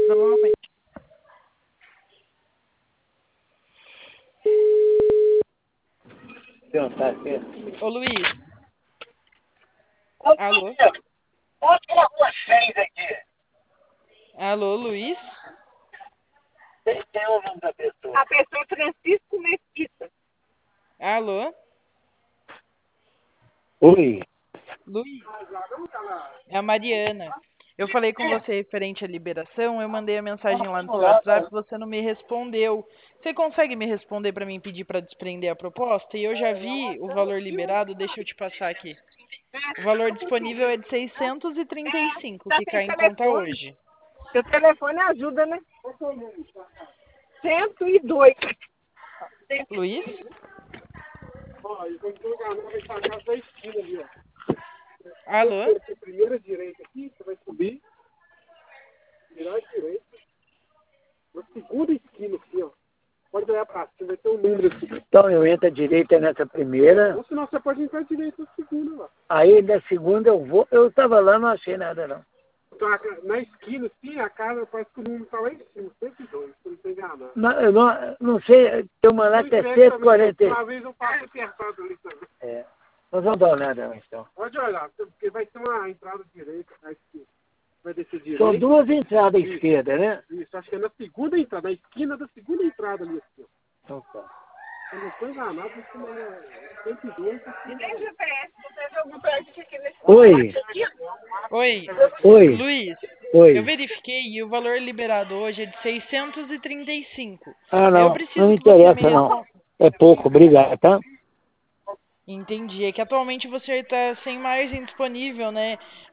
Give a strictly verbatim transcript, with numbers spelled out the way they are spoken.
Provavelmente. Ô, Luiz. Alô? Pode uma rua seis aqui. Alô, Luiz? Tem, tem o nome da pessoa. A pessoa é Francisco Mesquita. Alô? Oi. Luiz? É a Mariana. Eu falei com você referente à liberação, eu mandei a mensagem lá no seu WhatsApp, você não me respondeu. Você consegue me responder para mim pedir para desprender a proposta? E eu já vi o valor liberado, deixa eu te passar aqui. O valor disponível é de seiscentos e trinta e cinco, Tá que sem cai em conta telefone. hoje. Seu telefone ajuda, né? cento e dois. Luiz? Ó, e quando tu enganar, vai estar a casa da esquina ali, ó. Alô? Você primeira direita aqui, você vai subir, virar à direita. Na segunda esquina aqui, ó. Pode olhar pra cima, vai ter um número aqui. Então eu entro à direita nessa primeira. Ou senão você pode entrar à direita na segunda, ó. Aí na segunda eu vou. Eu tava lá, não achei nada não. Então, a ca- na esquina, assim, a casa parece que o número tá lá em cima, cento e dois, se não estou enganado. Não, eu não, não sei, tem uma lá que é Não cento e também, quarenta. uma vez eu passo apertado ali também. É. Nós vamos dar uma olhada lá então. Pode olhar, porque vai ter uma entrada direita, à esquerda. Vai descer direita. São duas entradas à Isso. esquerda, né? Isso, acho que é na segunda entrada, na esquina da segunda entrada ali, assim, ó. Então tá. Eu não estou enganado, isso não é cento e dois. Oi. Oi, Oi. Luiz, eu Oi. verifiquei e o valor liberado hoje é de seiscentos e trinta e cinco. Ah, Aí eu não. Não preciso me que você me interessa não. responda. É pouco, obrigado, tá? Entendi, é que atualmente você está sem margem disponível, né?